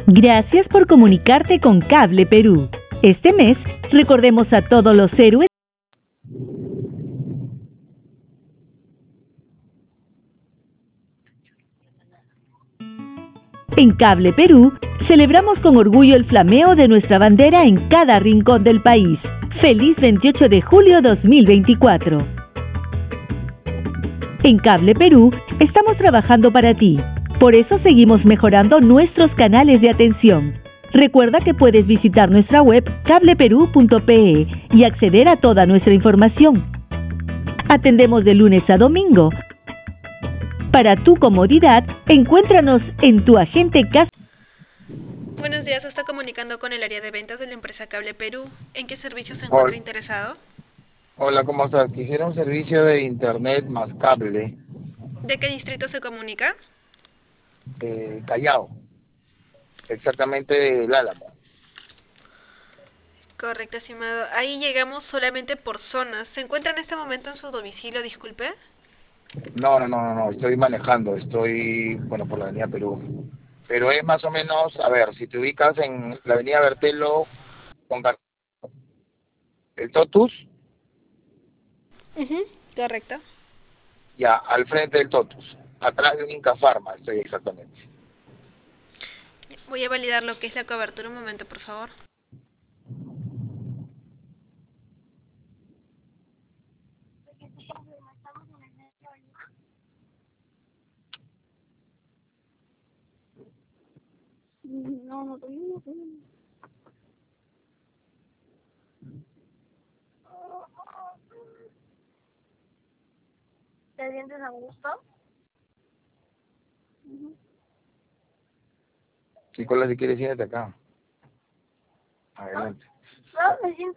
Gracias por comunicarte con Cable Perú. Este mes, recordemos a todos los héroes. En Cable Perú, celebramos con orgullo el flameo de nuestra bandera en cada rincón del país. ¡Feliz 28 de julio 2024! En Cable Perú, estamos trabajando para ti. Por eso seguimos mejorando nuestros canales de atención. Recuerda que puedes visitar nuestra web cableperú.pe y acceder a toda nuestra información. Atendemos de lunes a domingo. Para tu comodidad, encuéntranos en tu agente casa. Buenos días, se está comunicando con el área de ventas de la empresa Cable Perú. ¿En qué servicio se encuentra Hola, interesado? hola, ¿cómo estás? Quisiera un servicio de internet más cable, ¿De qué distrito se comunica? Callao, exactamente del Álamo. Correcto, estimado. Ahí llegamos solamente por zonas. ¿Se encuentra en este momento en su domicilio, disculpe? No, estoy manejando, bueno, por la Avenida Perú. Pero es más o menos, a ver, si te ubicas en la Avenida Bertelo, con el Totus, Ujú, correcto. ya, al frente del Totus, atrás de un Inca Pharma, estoy exactamente. Voy a validar lo que es la cobertura. Un momento, por favor. No, no tengo. ¿Te sientes a gusto? Nicolás, si quieres, siéntate acá. Adelante. No, me siento